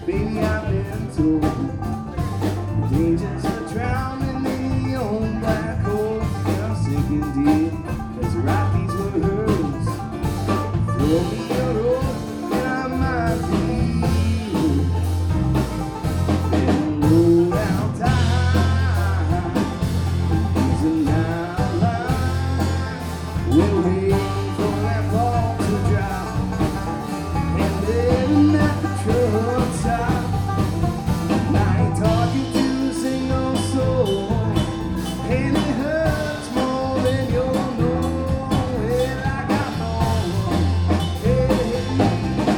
Baby, I've been told the dangers of drowning in your own black hole. I'm sinking deep as I write these words. Throw me a rope and I might be in low down time. Is an outline. We're waiting for that ball to drop. And then at the truck stop, I ain't talking to a single soul, and it hurts more than you'll know. Well, I got more. Hey, yeah.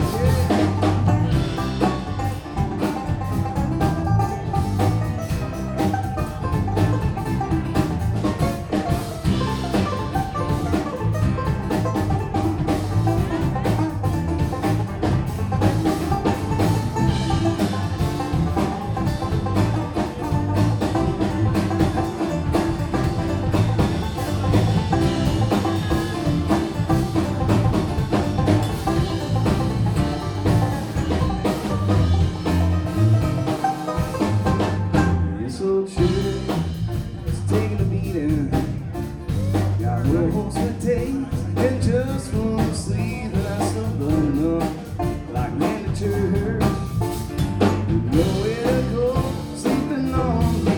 This old church is taking a beating. Got ropes for days and just fall asleep. And I still burn up like man at church. Nowhere to go, sleeping on me.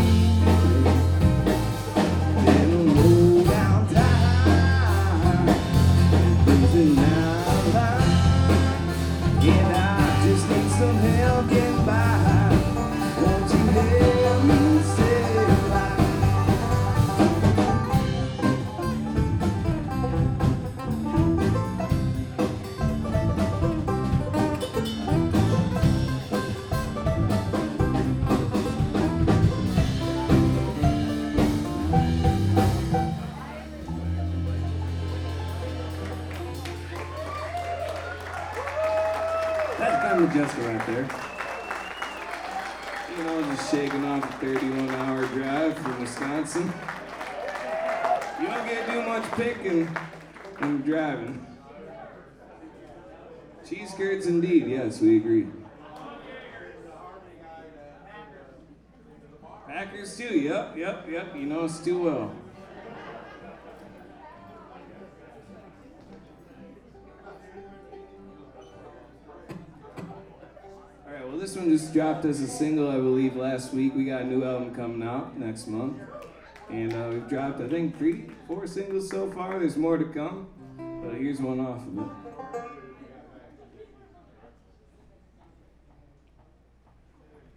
Then a low down time, losing out line. And I just need some help getting by. Won't you help me say goodbye? That's kind of Jessica right there. You know, just shaking off a 31-hour drive from Wisconsin. You don't get to do much picking when you're driving. Cheese curds indeed, yes, we agree. Packers too, yep, you know us too well. Alright, well this one just dropped as a single, I believe, last week. We got a new album coming out next month. And we've dropped, I think, 4 singles so far. There's more to come. But here's one off of it.